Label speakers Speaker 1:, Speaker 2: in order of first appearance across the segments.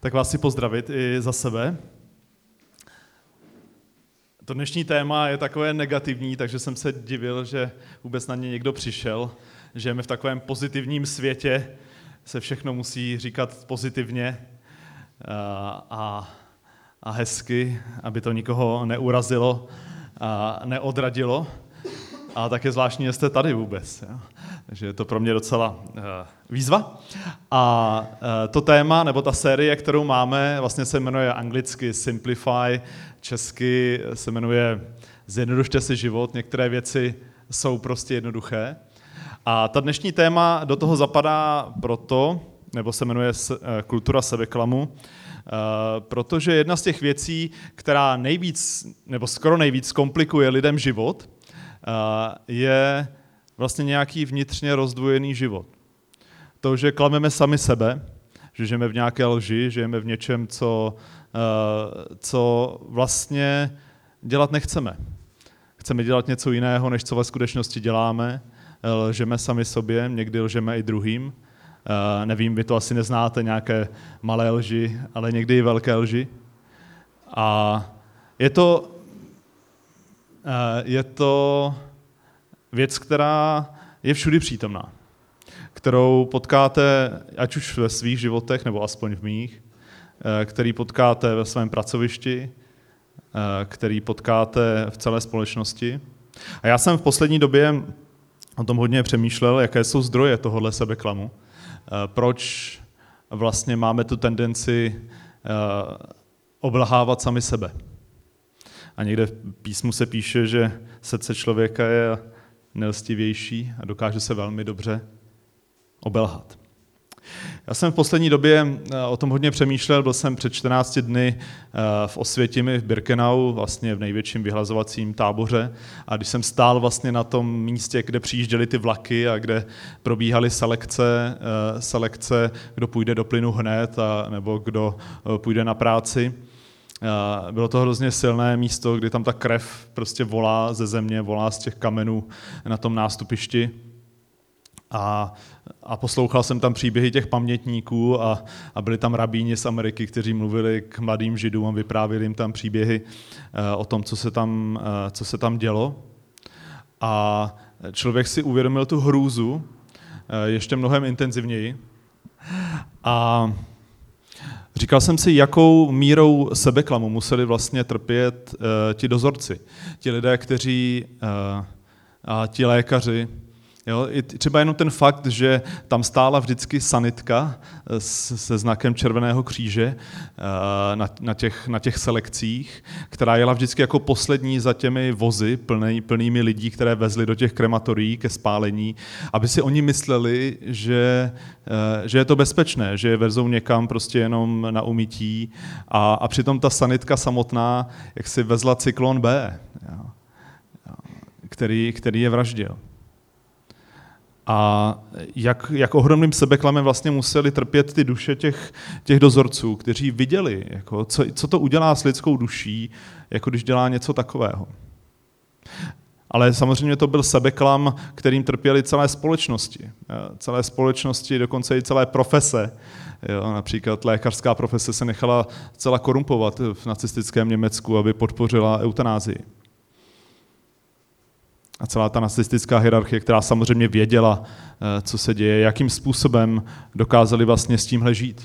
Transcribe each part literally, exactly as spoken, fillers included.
Speaker 1: Tak vás chci pozdravit i za sebe. To dnešní téma je takové negativní, takže jsem se divil, že vůbec na ně někdo přišel. Žijeme v takovém pozitivním světě, se všechno musí říkat pozitivně a, a, a hezky, aby to nikoho neurazilo a neodradilo. A tak je zvláštní, že jste tady vůbec. Jo? Takže je to pro mě docela uh, výzva. A uh, to téma, nebo ta série, kterou máme, vlastně se jmenuje anglicky Simplify, česky se jmenuje Zjednodušte si život. Některé věci jsou prostě jednoduché. A ta dnešní téma do toho zapadá proto, nebo se jmenuje uh, Kultura sebeklamu, uh, protože jedna z těch věcí, která nejvíc, nebo skoro nejvíc komplikuje lidem život, je vlastně nějaký vnitřně rozdvojený život. To, že klameme sami sebe, že žijeme v nějaké lži, žijeme v něčem, co, co vlastně dělat nechceme. Chceme dělat něco jiného, než co ve skutečnosti děláme. Lžeme sami sobě, někdy lžeme i druhým. Nevím, vy to asi neznáte, nějaké malé lži, ale někdy i velké lži. A je to Je to věc, která je všudy přítomná, kterou potkáte ať už ve svých životech, nebo aspoň v mých, který potkáte ve svém pracovišti, který potkáte v celé společnosti. A já jsem v poslední době o tom hodně přemýšlel, jaké jsou zdroje tohohle sebeklamu, proč vlastně máme tu tendenci obelhávat sami sebe. A někde v písmu se píše, že srdce člověka je nelstivější a dokáže se velmi dobře obelhat. Já jsem v poslední době o tom hodně přemýšlel, byl jsem před čtrnácti dny v Osvětimi v Birkenau, vlastně v největším vyhlazovacím táboře, a když jsem stál vlastně na tom místě, kde přijížděly ty vlaky a kde probíhaly selekce, selekce, kdo půjde do plynu hned a, nebo kdo půjde na práci, bylo to hrozně silné místo, kdy tam ta krev prostě volá ze země, volá z těch kamenů na tom nástupišti. A, a poslouchal jsem tam příběhy těch pamětníků a, a byli tam rabíni z Ameriky, kteří mluvili k mladým Židům a vyprávěli jim tam příběhy o tom, co se tam, co se tam dělo. A člověk si uvědomil tu hrůzu ještě mnohem intenzivněji. A říkal jsem si, jakou mírou sebeklamu museli vlastně trpět uh, ti dozorci, ti lidé, kteří, uh, a ti lékaři. Jo? I třeba jenom ten fakt, že tam stála vždycky sanitka se znakem Červeného kříže uh, na, na, těch, na těch selekcích, která jela vždycky jako poslední za těmi vozy plný, plnými lidí, které vezli do těch krematorií ke spálení, aby si oni mysleli, že, uh, že je to bezpečné, že je vezou někam prostě jenom na umytí, a, a přitom ta sanitka samotná, jak si vezla cyklon B, jo? Který, který je vraždil. A jak, jak ohromným sebeklamem vlastně museli trpět ty duše těch, těch dozorců, kteří viděli, jako, co, co to udělá s lidskou duší, jako když dělá něco takového. Ale samozřejmě to byl sebeklam, kterým trpěli celé společnosti. Celé společnosti, dokonce i celé profese. Jo, například lékařská profese se nechala celá korumpovat v nacistickém Německu, aby podpořila eutanázii. A celá ta nacistická hierarchie, která samozřejmě věděla, co se děje, jakým způsobem dokázali vlastně s tímhle žít.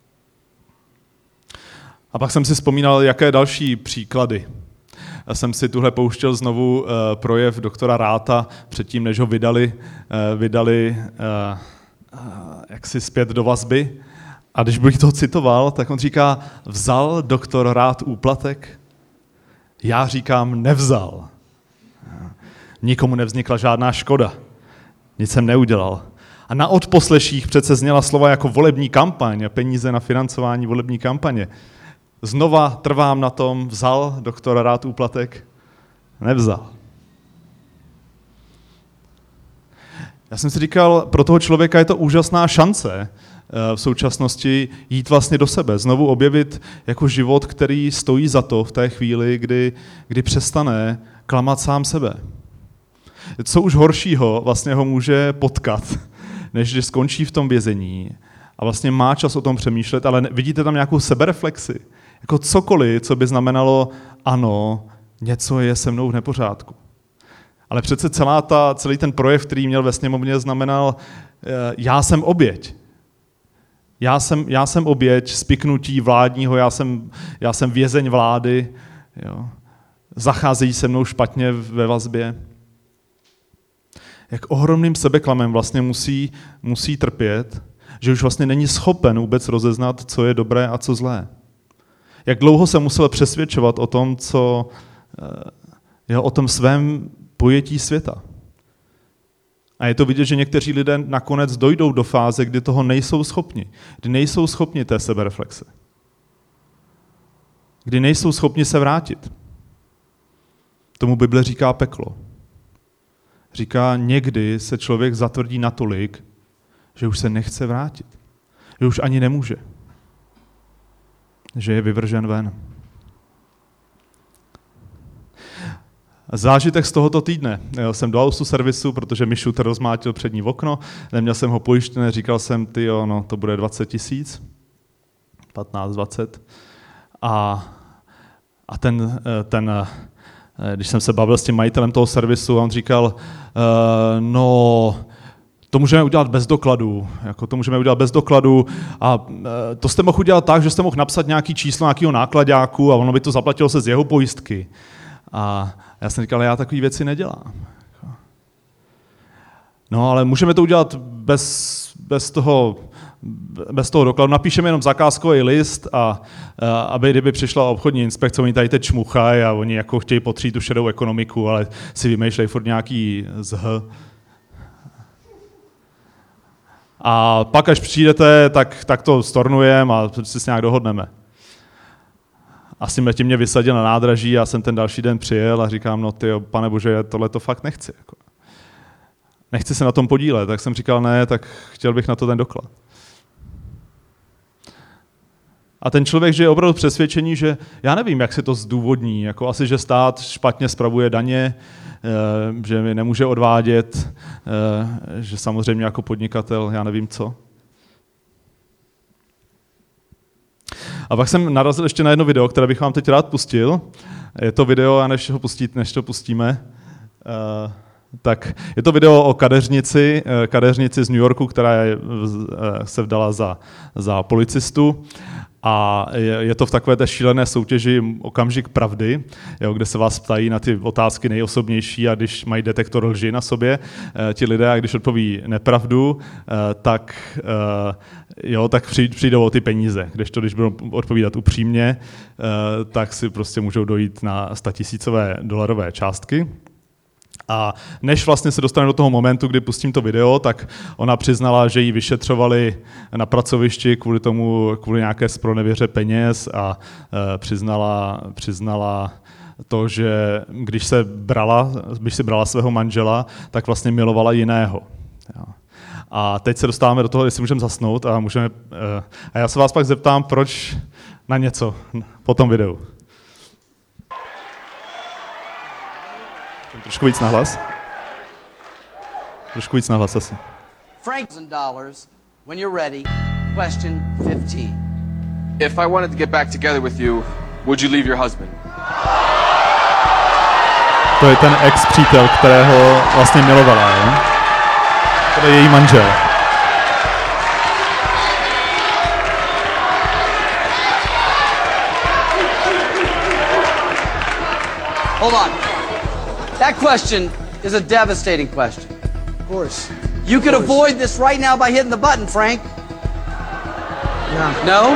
Speaker 1: A pak jsem si vzpomínal, jaké další příklady. Já jsem si tuhle pouštěl znovu projev doktora Ráta předtím, než ho vydali, vydali jaksi zpět do vazby. A když bych to citoval, tak on říká, vzal doktor Rád úplatek? Já říkám, nevzal. Nikomu nevznikla žádná škoda. Nic jsem neudělal. A na odposleších přece zněla slova jako volební kampaň a peníze na financování volební kampaně. Znova trvám na tom, vzal doktor Rád úplatek? Nevzal. Já jsem si říkal, pro toho člověka je to úžasná šance v současnosti jít vlastně do sebe, znovu objevit jako život, který stojí za to v té chvíli, kdy, kdy přestane klamat sám sebe. Co už horšího vlastně ho může potkat, než že skončí v tom vězení a vlastně má čas o tom přemýšlet, ale vidíte tam nějakou sebereflexi? Jako cokoliv, co by znamenalo, ano, něco je se mnou v nepořádku. Ale přece celá ta, celý ten projev, který měl ve sněmovně, znamenal, já jsem oběť. Já jsem, já jsem oběť spiknutí vládního, já jsem, já jsem vězeň vlády, jo. Zacházejí se mnou špatně ve vazbě. Jak ohromným sebeklamem vlastně musí, musí trpět, že už vlastně není schopen vůbec rozeznat, co je dobré a co zlé. Jak dlouho se musel přesvědčovat o tom, co, jo, o tom svém pojetí světa. A je to vidět, že někteří lidé nakonec dojdou do fáze, kdy toho nejsou schopni. Kdy nejsou schopni té sebereflexe. Kdy nejsou schopni se vrátit. Tomu Bible říká peklo. Říká, někdy se člověk zatvrdí natolik, že už se nechce vrátit. Že už ani nemůže. Že je vyvržen ven. Zážitek z tohoto týdne. Jel jsem do autoservisu, protože mi šuter rozmátil přední okno, neměl jsem ho pojištěné, říkal jsem, tyjo, no to bude dvacet tisíc, patnáct dvacet. A, a ten, ten, když jsem se bavil s tím majitelem toho servisu, on říkal, no, to můžeme udělat bez dokladů, jako to můžeme udělat bez dokladů a to jste mohl udělat tak, že jste mohl napsat nějaký číslo nějakého nákladáku a ono by to zaplatilo se z jeho pojistky. A já jsem říkal, já takové věci nedělám. No, ale můžeme to udělat bez, bez, toho, bez toho dokladu. Napíšeme jenom zakázkový list, a, a aby kdyby přišla obchodní inspekce, oni tady teď čmuchají a oni jako chtějí potřít tu šedou ekonomiku, ale si vymýšlejí furt nějaký zh. A pak, až přijdete, tak, tak to stornujeme a si s nějak dohodneme. Asi mě tím mě vysadil na nádraží, já jsem ten další den přijel a říkám, no tyjo, pane bože, tohle to fakt nechci. Jako. Nechci se na tom podílet, tak jsem říkal, ne, tak chtěl bych na to ten doklad. A ten člověk žije opravdu přesvědčení, že já nevím, jak se to zdůvodní, jako asi, že stát špatně spravuje daně, že mi nemůže odvádět, že samozřejmě jako podnikatel, já nevím co. A pak jsem narazil ještě na jedno video, které bych vám teď rád pustil. Je to video, a než ho pustit, než to pustíme, uh, tak je to video o kadeřnici, kadeřnici z New Yorku, která je, se vdala za, za policistu. A je, je to v takové té šílené soutěži Okamžik pravdy, jo, kde se vás ptají na ty otázky nejosobnější a když mají detektor lži na sobě, eh, ti lidé, a když odpoví nepravdu, eh, tak, eh, jo, tak přijdou o ty peníze. Kdežto, když budou odpovídat upřímně, eh, tak si prostě můžou dojít na statisícové dolarové částky. A než vlastně se dostane do toho momentu, kdy pustím to video, tak ona přiznala, že ji vyšetřovali na pracovišti kvůli tomu, kvůli nějaké zpronevěře peněz a e, přiznala, přiznala to, že když se brala, když si brala svého manžela, tak vlastně milovala jiného. Jo. A teď se dostáváme do toho, jestli můžeme zasnout a můžeme. E, a já se vás pak zeptám, proč na něco po tom videu. Trošku víc nahlas. Trošku víc nahlas asi.
Speaker 2: Frank dollars when you're ready. Question fifteen.
Speaker 3: If I wanted to get back together with you, would you leave your husband?
Speaker 1: To je ten ex-přítel, kterého vlastně milovala, jo? To je její manžel.
Speaker 2: Hold on. That question is a devastating question.
Speaker 4: Of course.
Speaker 2: You could avoid this right now by hitting the button, Frank.
Speaker 4: No.
Speaker 2: No?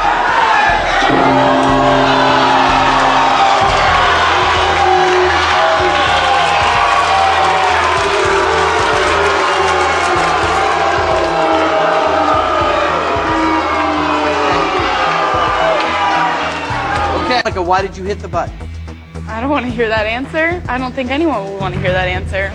Speaker 2: Okay. Like, why did you hit the button?
Speaker 5: I don't want to hear that answer. I don't think anyone will want to hear that answer.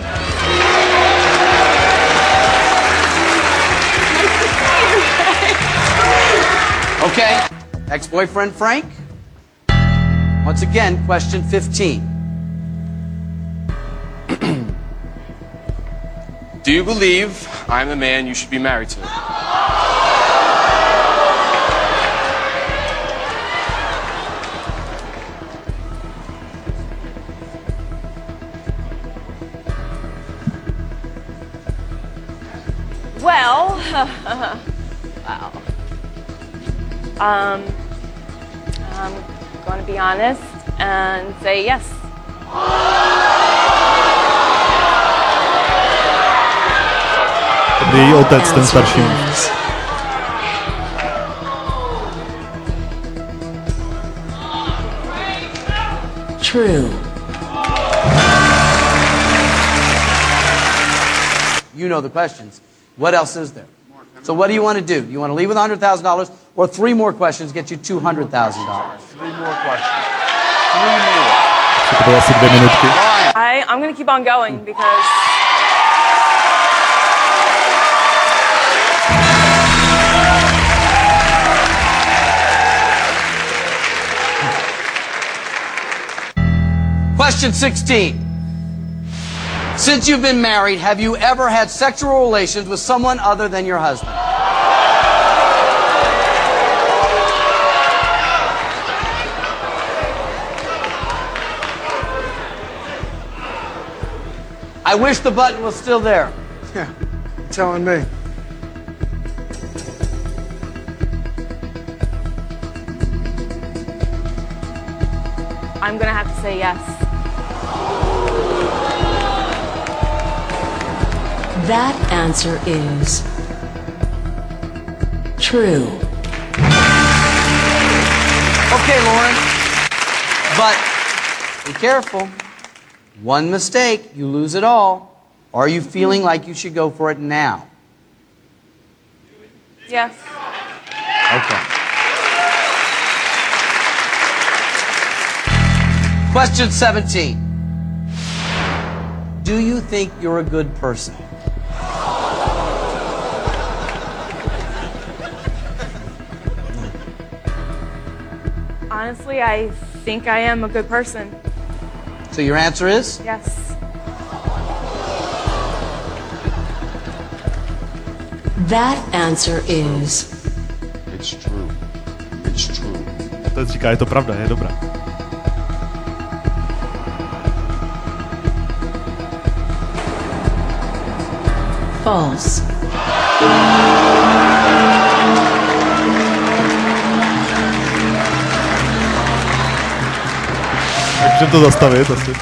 Speaker 2: Okay. Ex-boyfriend Frank? Once again, question fifteen.
Speaker 3: Do you believe I'm the man you should be married to?
Speaker 5: Um, I'm going to be honest and say yes.
Speaker 1: To byl její otec, ten starší.
Speaker 6: True.
Speaker 2: You know the questions. What else is there? So what do you want to do? Do you want to leave with one hundred thousand dollars or three more questions get you two hundred thousand dollars?
Speaker 3: Three more questions. Three more.
Speaker 1: To bylo asi dvě minutky.
Speaker 5: I, I'm going to keep on going because
Speaker 2: Question sixteen. Since you've been married, have you ever had sexual relations with someone other than your husband? I wish the button was still there.
Speaker 4: Yeah, telling me.
Speaker 5: I'm going to have to say yes.
Speaker 6: That answer is true.
Speaker 2: Okay, Lauren. But be careful. One mistake, you lose it all. Are you feeling like you should go for it now?
Speaker 5: Yes.
Speaker 2: Okay. Question seventeen. Do you think you're a good person?
Speaker 5: Honestly, I think I am a good person.
Speaker 2: So your answer is?
Speaker 5: Yes.
Speaker 6: That answer is
Speaker 3: It's true. It's true.
Speaker 1: To říká, je to pravda, je dobrá.
Speaker 6: false.
Speaker 1: Takže to zastavit asi.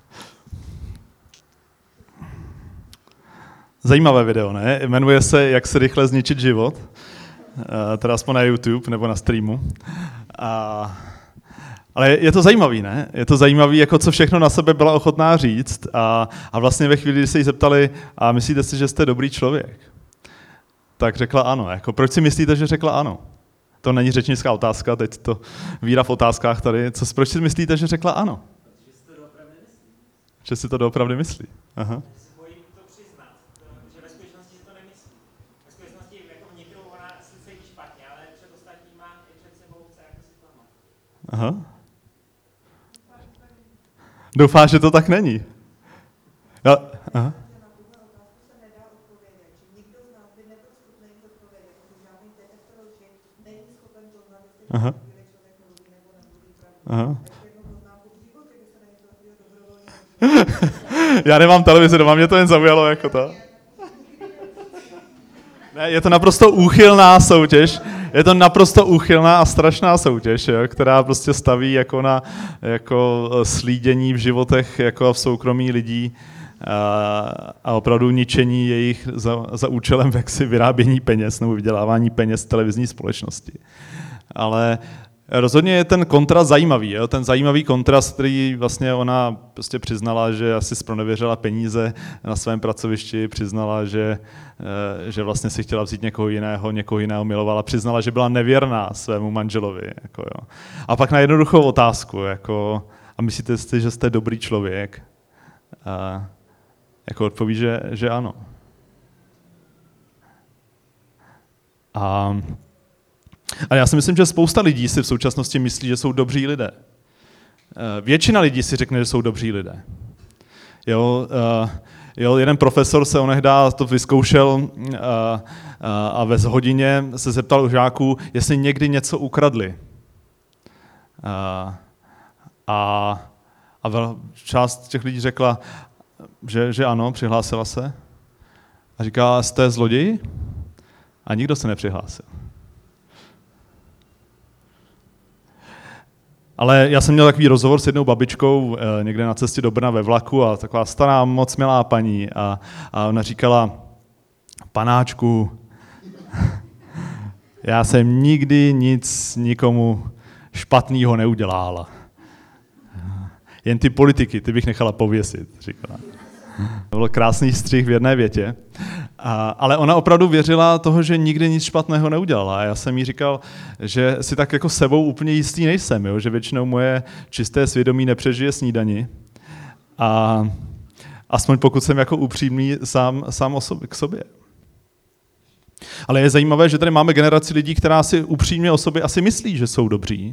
Speaker 1: Zajímavé video, ne? Jmenuje se Jak se rychle zničit život. Teda aspoň na YouTube nebo na streamu. A, ale je to zajímavý, ne? Je to zajímavý, jako co všechno na sebe byla ochotná říct. A, a vlastně ve chvíli, kdy se jí zeptali, a myslíte si, že jste dobrý člověk? Tak řekla ano. Jako, proč si myslíte, že řekla ano? To není řečnická otázka, teď to víra v otázkách tady. Co, proč si myslíte, že řekla ano?
Speaker 7: Že si to doopravdy myslí.
Speaker 1: Že si to doopravdy myslí. Aha.
Speaker 7: Že se bojí to přiznat, že ve skutečnosti si to nemyslí. Ve skutečnosti jako vnitru ona sice ví špatně, ale před ostatníma i před sebou chce jako si klamat.
Speaker 1: Aha. Doufá, že to tak není. Ja, aha. Aha. Aha. Já nemám televizi doma, mě to jen zaujalo jako to. Ne, je to naprosto úchylná soutěž, je to naprosto úchylná a strašná soutěž, jo, která prostě staví jako na jako slídění v životech, jako v soukromí lidí a, a opravdu ničení jejich za, za účelem jaksi vyrábění peněz nebo vydělávání peněz televizní společnosti. Ale rozhodně je ten kontrast zajímavý, jo? Ten zajímavý kontrast, který vlastně ona prostě přiznala, že asi zpronevěřila peníze na svém pracovišti, přiznala, že, že vlastně si chtěla vzít někoho jiného, někoho jiného milovala, přiznala, že byla nevěrná svému manželovi. Jako jo. A pak na jednoduchou otázku, jako, a myslíte si, že jste dobrý člověk? A jako odpoví, že, že ano. A Ale já si myslím, že spousta lidí si v současnosti myslí, že jsou dobří lidé. Většina lidí si řekne, že jsou dobří lidé. Jo, jo, jeden profesor se onehdá to vyzkoušel a ve hodině se zeptal u žáků, jestli někdy něco ukradli. A, a, a část těch lidí řekla, že, že ano, přihlásila se. A říká, jste zloději? A nikdo se nepřihlásil. Ale já jsem měl takový rozhovor s jednou babičkou eh, někde na cestě do Brna ve vlaku a taková stará, moc milá paní a, a ona říkala, panáčku, já jsem nikdy nic nikomu špatného neudělala. Jen ty politiky, ty bych nechala pověsit, říkala. To byl krásný střih v jedné větě. A, ale ona opravdu věřila toho, že nikdy nic špatného neudělala. A já jsem jí říkal, že si tak jako sebou úplně jistý nejsem, jo? Že většinou moje čisté svědomí nepřežije snídani. A aspoň pokud jsem jako upřímný sám, sám o sobě, k sobě. Ale je zajímavé, že tady máme generaci lidí, která si upřímně o sobě asi myslí, že jsou dobří.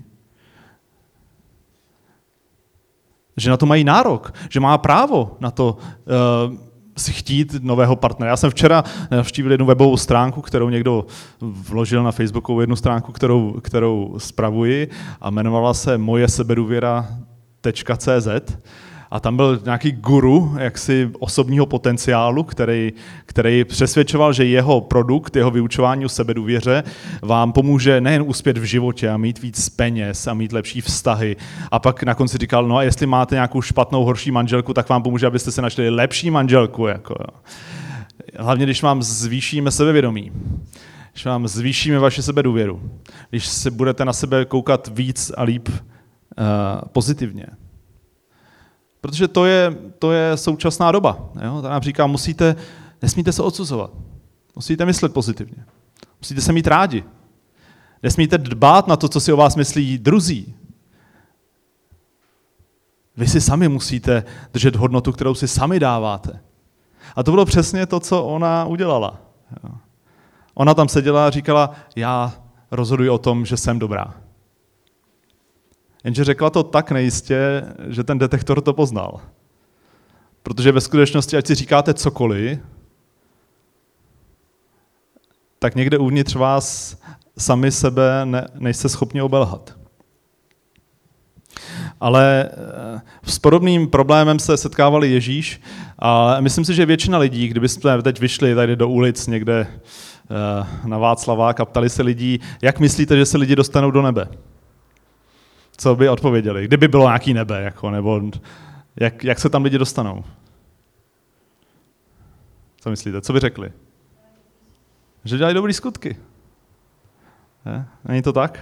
Speaker 1: Že na to mají nárok, že má právo na to uh, si chtít nového partnera. Já jsem včera navštívil jednu webovou stránku, kterou někdo vložil na Facebookovou jednu stránku, kterou, kterou spravuji a jmenovala se moje sebedůvěra tečka cé zet. A tam byl nějaký guru jaksi osobního potenciálu, který, který přesvědčoval, že jeho produkt, jeho vyučování o sebedůvěře vám pomůže nejen uspět v životě a mít víc peněz a mít lepší vztahy. A pak na konci říkal, no a jestli máte nějakou špatnou, horší manželku, tak vám pomůže, abyste se našli lepší manželku. Jako, jo. Hlavně, když vám zvýšíme sebevědomí, když vám zvýšíme vaši sebedůvěru, když se budete na sebe koukat víc a líp uh, pozitivně. Protože to je, to je současná doba. Jo? Ta nám říká, musíte, nesmíte se odsuzovat. Musíte myslet pozitivně. Musíte se mít rádi. Nesmíte dbát na to, co si o vás myslí druzí. Vy si sami musíte držet hodnotu, kterou si sami dáváte. A to bylo přesně to, co ona udělala. Jo? Ona tam seděla a říkala, já rozhoduji o tom, že jsem dobrá. Jenže řekla to tak nejistě, že ten detektor to poznal. Protože ve skutečnosti, ať si říkáte cokoliv, tak někde uvnitř vás sami sebe ne, nejste schopni obelhat. Ale s podobným problémem se setkávali Ježíš a myslím si, že většina lidí, kdybyste teď vyšli tady do ulic někde na Václavák a ptali se lidí, jak myslíte, že se lidi dostanou do nebe? Co by odpověděli? Kdyby bylo nějaký nebe, jako, nebo jak, jak se tam lidi dostanou? Co myslíte? Co by řekli? Že dělají dobrý skutky. Je? Není to tak?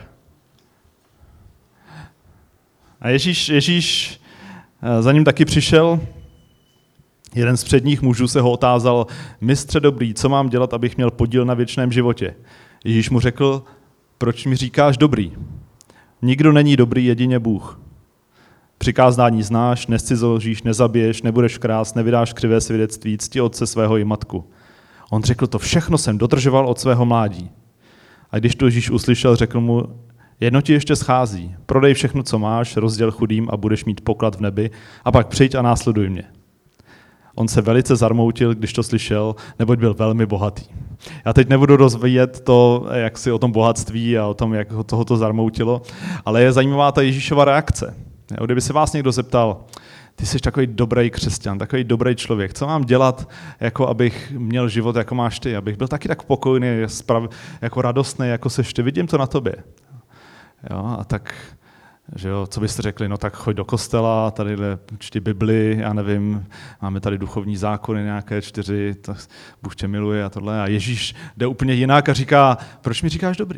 Speaker 1: A Ježíš, Ježíš za ním taky přišel. Jeden z předních mužů se ho otázal, mistře dobrý, co mám dělat, abych měl podíl na věčném životě? Ježíš mu řekl, proč mi říkáš dobrý? Nikdo není dobrý, jedině Bůh. Přikázání znáš, nescizoložíš, nezabiješ, nebudeš krást, nevydáš křivé svědectví, cti otce svého i matku. On řekl, to všechno jsem dodržoval od svého mládí. A když to Ježíš uslyšel, řekl mu, jedno ti ještě schází, prodej všechno, co máš, rozděl chudým a budeš mít poklad v nebi a pak přijď a následuj mě. On se velice zarmoutil, když to slyšel, neboť byl velmi bohatý. Já teď nebudu rozvíjet to, jak si o tom bohatství a o tom, jak ho tohoto zarmoutilo, ale je zajímavá ta Ježíšova reakce. Kdyby se vás někdo zeptal, ty jsi takový dobrý křesťan, takový dobrý člověk, co mám dělat, jako abych měl život, jako máš ty, abych byl taky tak pokojný, jako radostný, jako seš ty, vidím to na tobě. Jo, a tak... Že jo, co byste řekli, no tak choď do kostela, tady čti Bibli, já nevím, máme tady duchovní zákony nějaké čtyři, to Bůh tě miluje a tohle. A Ježíš jde úplně jinak a říká, proč mi říkáš dobrý?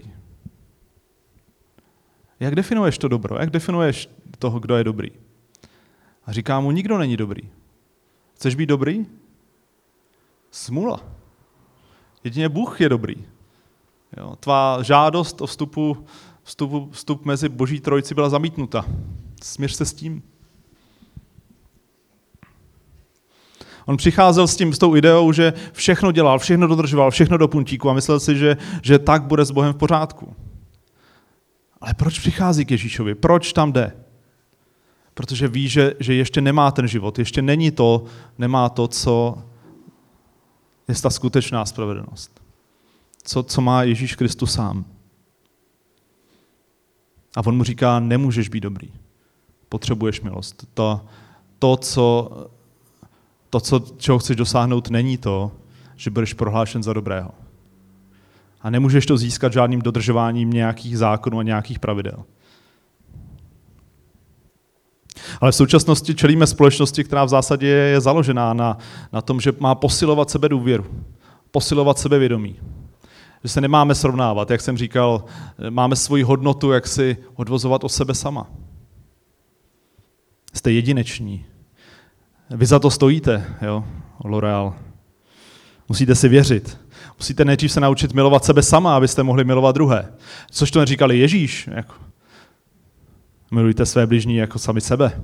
Speaker 1: Jak definuješ to dobro? Jak definuješ toho, kdo je dobrý? A říká mu, nikdo není dobrý. Chceš být dobrý? Smůla. Jedině Bůh je dobrý. Jo, tvá žádost o vstupu Vstup, vstup mezi Boží trojici byla zamítnuta. Směř se s tím. On přicházel s tím, s tou ideou, že všechno dělal, všechno dodržoval, všechno do puntíku a myslel si, že, že tak bude s Bohem v pořádku. Ale proč přichází k Ježíšovi? Proč tam jde? Protože ví, že, že ještě nemá ten život, ještě není to, nemá to, co je ta skutečná spravedlnost. Co, co má Ježíš Kristus sám. A on mu říká, nemůžeš být dobrý. Potřebuješ milost. To, to, co, to co, čeho chceš dosáhnout, není to, že budeš prohlášen za dobrého. A nemůžeš to získat žádným dodržováním nějakých zákonů a nějakých pravidel. Ale v současnosti čelíme společnosti, která v zásadě je založená na, na tom, že má posilovat sebedůvěru, posilovat sebevědomí. Že se nemáme srovnávat, jak jsem říkal, máme svoji hodnotu, jak si odvozovat o sebe sama. Jste jedineční. Vy za to stojíte, jo, L'Oreal. Musíte si věřit. Musíte nejdřív se naučit milovat sebe sama, abyste mohli milovat druhé. Což to neříkali Ježíš. Jako. Milujte své bližní jako sami sebe.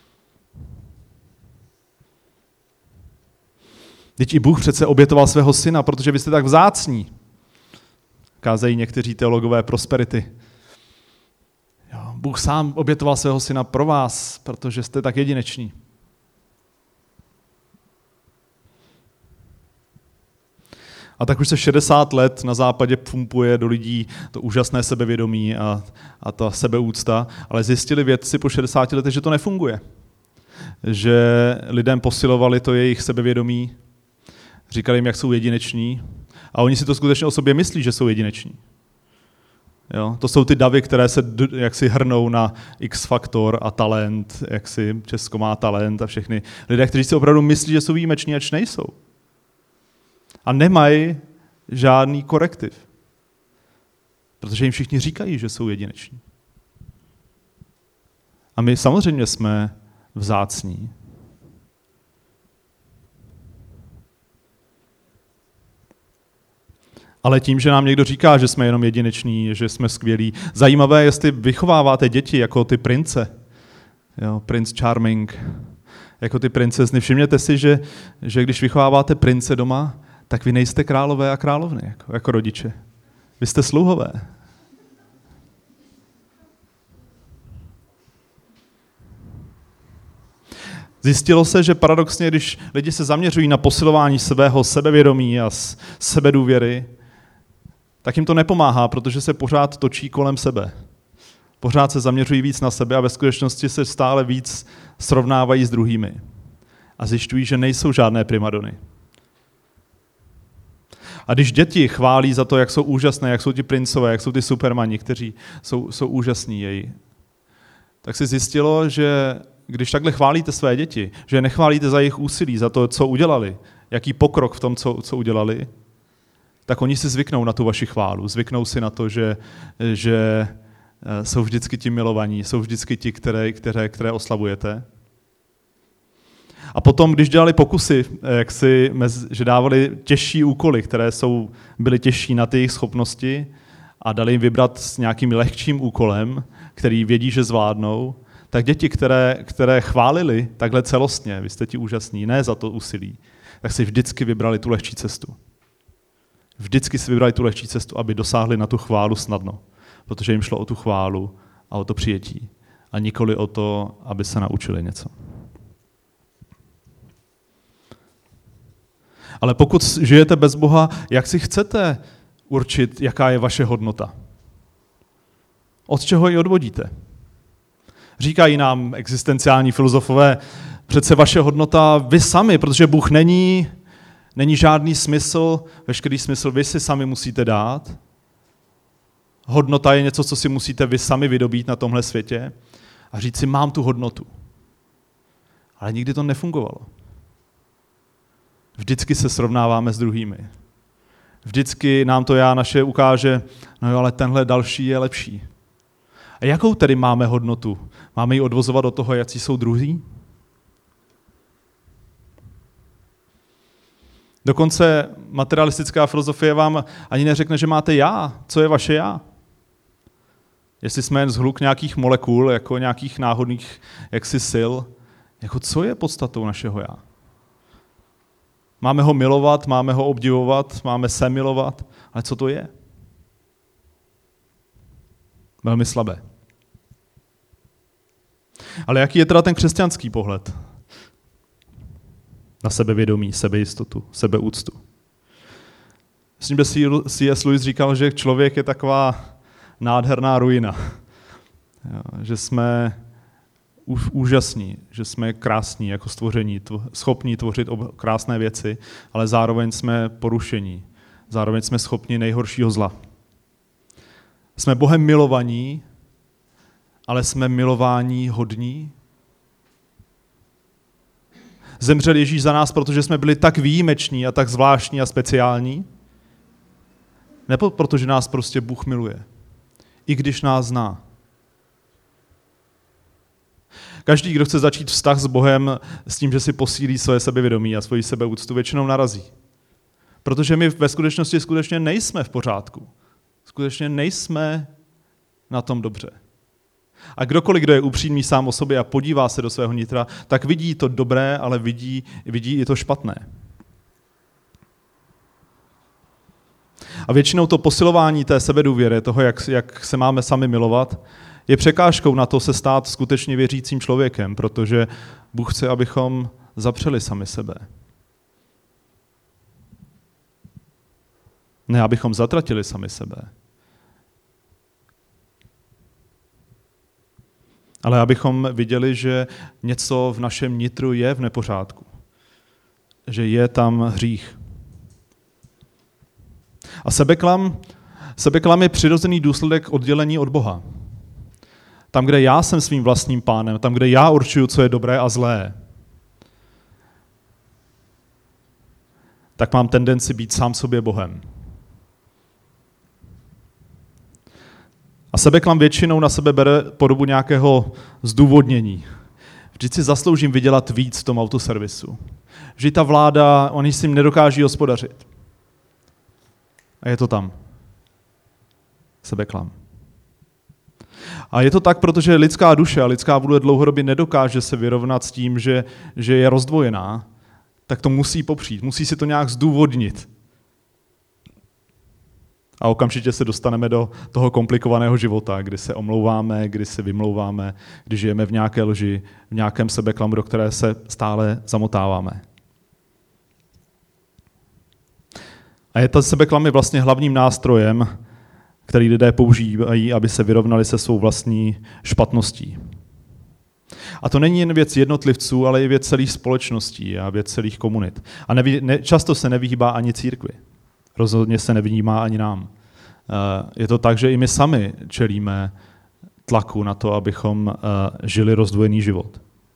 Speaker 1: Vždyť i Bůh přece obětoval svého syna, protože vy jste tak vzácní. Kázají někteří teologové prosperity. Jo, Bůh sám obětoval svého syna pro vás, protože jste tak jedineční. A tak už se šedesát let na západě pumpuje do lidí to úžasné sebevědomí a, a ta sebeúcta, ale zjistili vědci po šedesáti letech, že to nefunguje. Že lidem posilovali to jejich sebevědomí, říkali jim, jak jsou jedineční a oni si to skutečně o sobě myslí, že jsou jedineční. Jo? To jsou ty davy, které se jak si hrnou na X-faktor a talent, jak si Česko má talent a všechny lidé, kteří si opravdu myslí, že jsou výjimeční, ač nejsou. A nemají žádný korektiv. Protože jim všichni říkají, že jsou jedineční. A my samozřejmě jsme vzácní. Ale tím, že nám někdo říká, že jsme jenom jedineční, že jsme skvělí. Zajímavé, jestli vychováváte děti jako ty prince. Jo, Prince Charming. Jako ty princezny. Všimněte si, že, že když vychováváte prince doma, tak vy nejste králové a královny, jako, jako rodiče. Vy jste sluhové. Zjistilo se, že paradoxně, když lidi se zaměřují na posilování svého sebevědomí a sebedůvěry, tak jim to nepomáhá, protože se pořád točí kolem sebe. Pořád se zaměřují víc na sebe a ve skutečnosti se stále víc srovnávají s druhými. A zjišťují, že nejsou žádné primadony. A když děti chválí za to, jak jsou úžasné, jak jsou ti princové, jak jsou ty supermani, kteří jsou, jsou úžasní jej, tak si zjistilo, že když takhle chválíte své děti, že je nechválíte za jejich úsilí, za to, co udělali, jaký pokrok v tom, co, co udělali, tak oni si zvyknou na tu vaši chválu. Zvyknou si na to, že, že jsou vždycky ti milovaní, jsou vždycky ti, které, které, které oslavujete. A potom, když dělali pokusy, jak si, že dávali těžší úkoly, které jsou, byly těžší na ty jejich schopnosti a dali jim vybrat s nějakým lehčím úkolem, který vědí, že zvládnou, tak děti, které, které chválili takhle celostně, vy jste ti úžasní, ne za to úsilí, tak si vždycky vybrali tu lehčí cestu. Vždycky si vybrali tu lehčí cestu, aby dosáhli na tu chválu snadno, protože jim šlo o tu chválu a o to přijetí a nikoli o to, aby se naučili něco. Ale pokud žijete bez Boha, jak si chcete určit, jaká je vaše hodnota? Od čeho ji odvodíte? Říkají nám existenciální filozofové, přece vaše hodnota vy sami, protože Bůh není, není žádný smysl, veškerý smysl vy si sami musíte dát. Hodnota je něco, co si musíte vy sami vydobít na tomhle světě a říct si, mám tu hodnotu. Ale nikdy to nefungovalo. Vždycky se srovnáváme s druhými. Vždycky nám to já naše ukáže, no jo, ale tenhle další je lepší. A jakou tedy máme hodnotu? Máme ji odvozovat od toho, jaký jsou druhý? Dokonce materialistická filozofie vám ani neřekne, že máte já. Co je vaše já? Jestli jsme jen zhluk nějakých molekul, jako nějakých náhodných jaksi sil, jako co je podstatou našeho já? Máme ho milovat, máme ho obdivovat, máme se milovat, ale co to je? Velmi slabé. Ale jaký je teda ten křesťanský pohled na sebevědomí, sebejistotu, sebeúctu? Myslím, že C S Lewis říkal, že člověk je taková nádherná ruina. Že jsme úžasní, že jsme krásní jako stvoření, schopní tvořit krásné věci, ale zároveň jsme porušení. Zároveň jsme schopni nejhoršího zla. Jsme Bohem milovaní, ale jsme milování hodní. Zemřel Ježíš za nás, protože jsme byli tak výjimeční a tak zvláštní a speciální? Nebo protože nás prostě Bůh miluje, i když nás zná? Každý, kdo chce začít vztah s Bohem s tím, že si posílí své sebevědomí a svoji sebeúctu, většinou narazí. Protože my ve skutečnosti skutečně nejsme v pořádku. Skutečně nejsme na tom dobře. A kdokoliv, kdo je upřímný sám o sobě a podívá se do svého nitra, tak vidí to dobré, ale vidí, vidí i to špatné. A většinou to posilování té sebedůvěry, toho, jak, jak se máme sami milovat, je překážkou na to se stát skutečně věřícím člověkem, protože Bůh chce, abychom zapřeli sami sebe. Ne, abychom zatratili sami sebe. Ale abychom viděli, že něco v našem nitru je v nepořádku. Že je tam hřích. A sebeklam, sebeklam je přirozený důsledek oddělení od Boha. Tam, kde já jsem svým vlastním pánem, tam, kde já určuju, co je dobré a zlé, tak mám tendenci být sám sobě Bohem. A sebeklam většinou na sebe bere podobu nějakého zdůvodnění. Vždyť si zasloužím vydělat víc v tom autoservisu. Vždyť ta vláda, oni si jim nedokáží hospodařit. A je to tam. Sebeklam. A je to tak, protože lidská duše a lidská vůle dlouhodobě nedokáže se vyrovnat s tím, že, že je rozdvojená, tak to musí popřít, musí si to nějak zdůvodnit. A okamžitě se dostaneme do toho komplikovaného života, kdy se omlouváme, kdy se vymlouváme, kdy žijeme v nějaké lži, v nějakém sebeklamu, do které se stále zamotáváme. A je ta sebeklam je vlastně hlavním nástrojem, který lidé používají, aby se vyrovnali se svou vlastní špatností. A to není jen věc jednotlivců, ale i věc celých společností a věc celých komunit. A neví, ne, často se nevyhýbá ani církvi. Rozhodně se nevyhýbá ani nám. Je to tak, že i my sami čelíme tlaku na to, abychom žili rozdvojený život.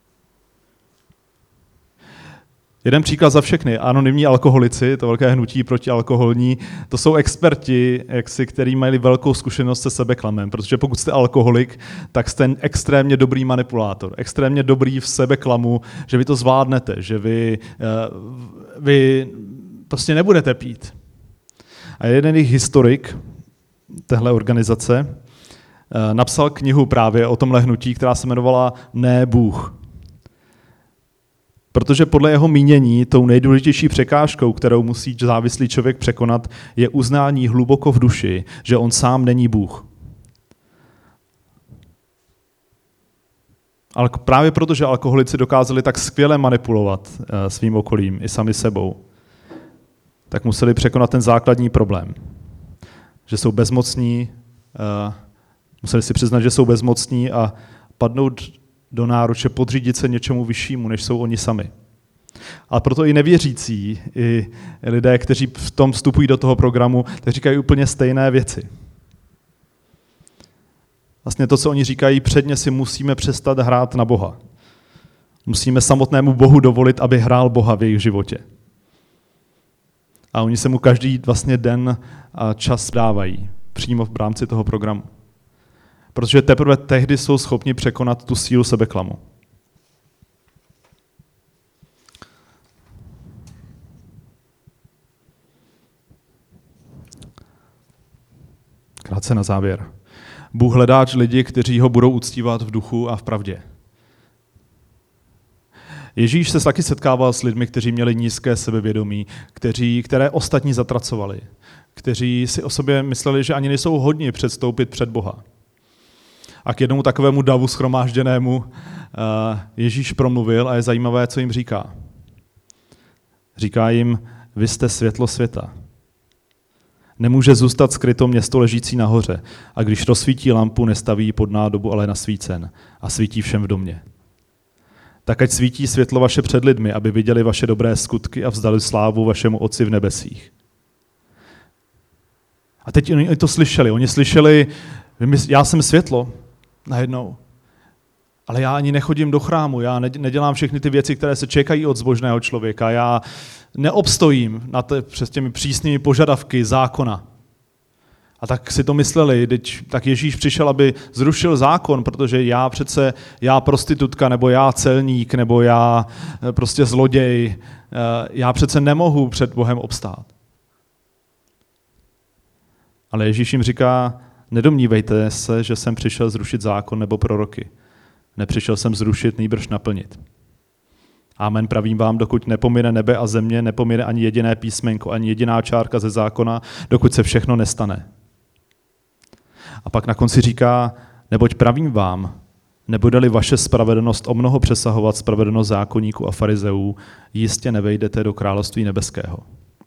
Speaker 1: Jeden příklad za všechny. Anonymní alkoholici, to velké hnutí protialkoholní, to jsou experti, jaksi, kteří mají velkou zkušenost se sebeklamem, protože pokud jste alkoholik, tak jste extrémně dobrý manipulátor, extrémně dobrý v sebeklamu, že vy to zvládnete, že vy, vy prostě nebudete pít. A jeden jejich historik téhle organizace napsal knihu právě o tomhle hnutí, která se jmenovala Ne Bůh. Protože podle jeho mínění tou nejdůležitější překážkou, kterou musí závislý člověk překonat, je uznání hluboko v duši, že on sám není Bůh. Ale právě proto, že alkoholici dokázali tak skvěle manipulovat svým okolím i sami sebou, tak museli překonat ten základní problém. Že jsou bezmocní, museli si přiznat, že jsou bezmocní a padnout do náruče, podřídit se něčemu vyššímu, než jsou oni sami. A proto i nevěřící, i lidé, kteří v tom vstupují do toho programu, tak říkají úplně stejné věci. Vlastně to, co oni říkají, předně si musíme přestat hrát na Boha. Musíme samotnému Bohu dovolit, aby hrál Boha v jejich životě. A oni se mu každý vlastně den a čas dávají přímo v rámci toho programu. Protože teprve tehdy jsou schopni překonat tu sílu sebeklamu. Krátce na závěr. Bůh hledá lidi, kteří ho budou uctívat v duchu a v pravdě. Ježíš se taky setkával s lidmi, kteří měli nízké sebevědomí, kteří, které ostatní zatracovali, kteří si o sobě mysleli, že ani nejsou hodni předstoupit před Boha. A k jednomu takovému davu shromážděnému Ježíš promluvil a je zajímavé, co jim říká. Říká jim, vy jste světlo světa. Nemůže zůstat skryto město ležící nahoře a když rozsvítí lampu, nestaví pod nádobu, ale nasvícen a svítí všem v domě. Tak ať svítí světlo vaše před lidmi, aby viděli vaše dobré skutky a vzdali slávu vašemu Otci v nebesích. A teď oni to slyšeli. Oni slyšeli, já jsem světlo najednou. Ale já ani nechodím do chrámu, já nedělám všechny ty věci, které se čekají od zbožného člověka. Já neobstojím na te, přes těmi přísnými požadavky zákona. A tak si to mysleli, teď, tak Ježíš přišel, aby zrušil zákon, protože já přece, já prostitutka, nebo já celník, nebo já prostě zloděj, já přece nemohu před Bohem obstát. Ale Ježíš jim říká, nedomnívejte se, že jsem přišel zrušit zákon nebo proroky. Nepřišel jsem zrušit, nýbrž naplnit. Amen, pravím vám, dokud nepomine nebe a země, nepomine ani jediné písmenko, ani jediná čárka ze zákona, dokud se všechno nestane. A pak na konci říká, neboť pravím vám, nebude-li vaše spravedlnost o mnoho přesahovat spravedlnost zákonníků a farizeů, jistě nevejdete do království nebeského.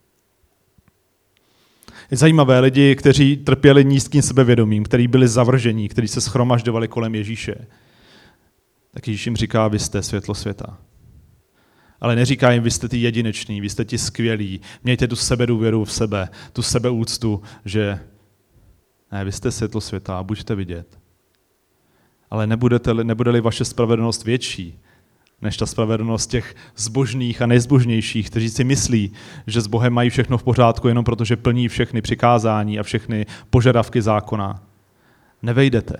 Speaker 1: Je zajímavé lidi, kteří trpěli nízkým sebevědomím, kteří byli zavržení, kteří se shromažďovali kolem Ježíše. Tak Ježíš jim říká, vy jste světlo světa. Ale neříká jim, vy jste ty jedineční, vy jste ti skvělí, mějte tu sebedůvěru v sebe, tu sebeúctu, že ne, vy jste světlo světa a buďte vidět. Ale nebudete, nebude-li vaše spravedlnost větší, než ta spravedlnost těch zbožných a nejzbožnějších, kteří si myslí, že s Bohem mají všechno v pořádku jenom proto, že plní všechny přikázání a všechny požadavky zákona. Nevejdete.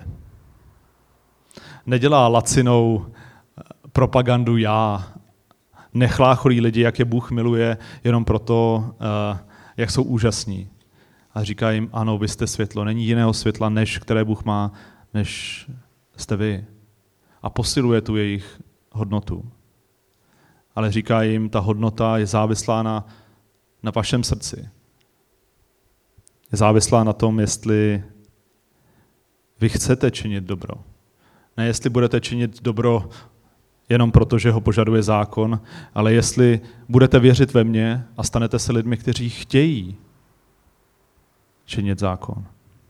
Speaker 1: Nedělá lacinou propagandu já, nechlácholí lidi, jak je Bůh miluje, jenom proto, jak jsou úžasní. A říká jim, ano, vy jste světlo, není jiného světla, než které Bůh má, než jste vy. A posiluje tu jejich hodnotu. Ale říká jim, ta hodnota je závislá na, na vašem srdci. Je závislá na tom, jestli vy chcete činit dobro. Ne jestli budete činit dobro jenom proto, že ho požaduje zákon, ale jestli budete věřit ve mě a stanete se lidmi, kteří chtějí činit zákon.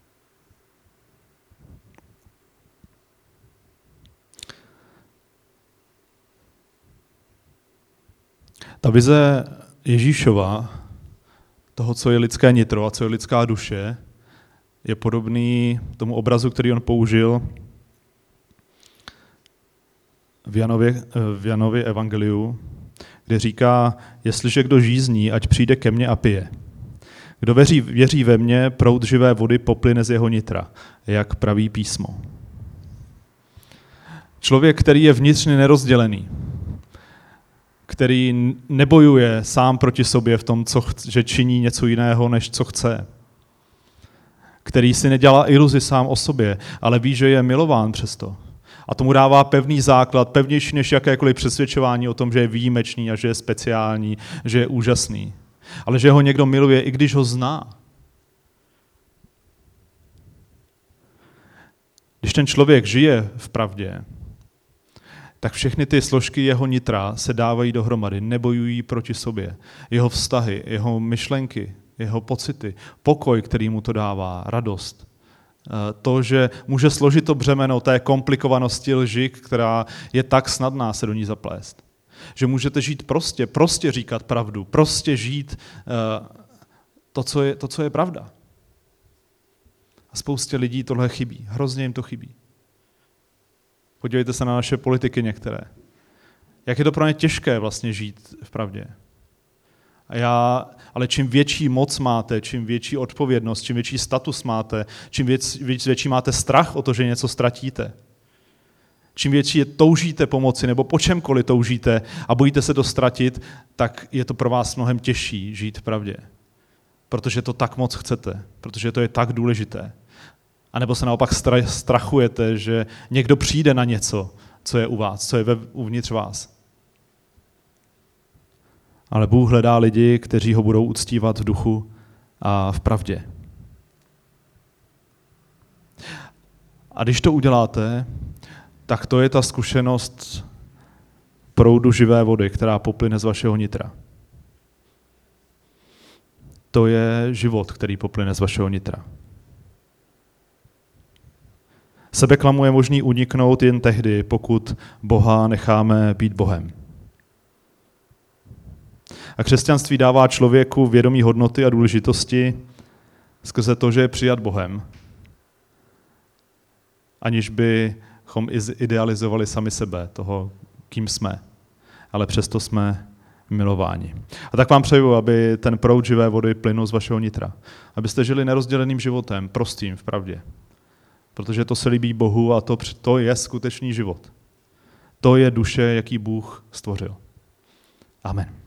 Speaker 1: Ta vize Ježíšova, toho, co je lidské nitro a co je lidská duše, je podobný tomu obrazu, který on použil v Janově, v Janově evangeliu, kde říká, jestliže kdo žízní, ať přijde ke mně a pije. Kdo věří, věří ve mně, proud živé vody poplyne z jeho nitra, jak praví písmo. Člověk, který je vnitřně nerozdělený, který nebojuje sám proti sobě v tom, co chce, že činí něco jiného, než co chce, který si nedělá iluzi sám o sobě, ale ví, že je milován přesto. A tomu dává pevný základ, pevnější než jakékoliv přesvědčování o tom, že je výjimečný a že je speciální, že je úžasný. Ale že ho někdo miluje, i když ho zná. Když ten člověk žije v pravdě, tak všechny ty složky jeho nitra se dávají dohromady, nebojují proti sobě. Jeho vztahy, jeho myšlenky, jeho pocity, pokoj, který mu to dává, radost. To, že může složit to břemeno té komplikovanosti lži, která je tak snadná se do ní zaplést. Že můžete žít prostě, prostě říkat pravdu, prostě žít to, co je, to, co je pravda. A spoustě lidí tohle chybí, hrozně jim to chybí. Podívejte se na naše politiky některé. Jak je to pro ně těžké vlastně žít v pravdě. A já, ale čím větší moc máte, čím větší odpovědnost, čím větší status máte, čím věc, věc, větší máte strach o to, že něco ztratíte, čím větší je toužíte pomoci nebo po čemkoliv toužíte a bojíte se to ztratit, tak je to pro vás mnohem těžší žít v pravdě. Protože to tak moc chcete, protože to je tak důležité. A nebo se naopak strachujete, že někdo přijde na něco, co je u vás, co je uvnitř vás. Ale Bůh hledá lidi, kteří ho budou uctívat v duchu a v pravdě. A když to uděláte, tak to je ta zkušenost proudu živé vody, která poplyne z vašeho nitra. To je život, který poplyne z vašeho nitra. Sebeklamu je možný uniknout jen tehdy, pokud Boha necháme být Bohem. A křesťanství dává člověku vědomí hodnoty a důležitosti skrze to, že je přijat Bohem, aniž by abychom idealizovali sami sebe, toho, kým jsme, ale přesto jsme milováni. A tak vám přeju, aby ten proud živé vody plynul z vašeho nitra. Abyste žili nerozděleným životem, prostým v pravdě. Protože to se líbí Bohu a to, to je skutečný život. To je duše, jaký Bůh stvořil. Amen.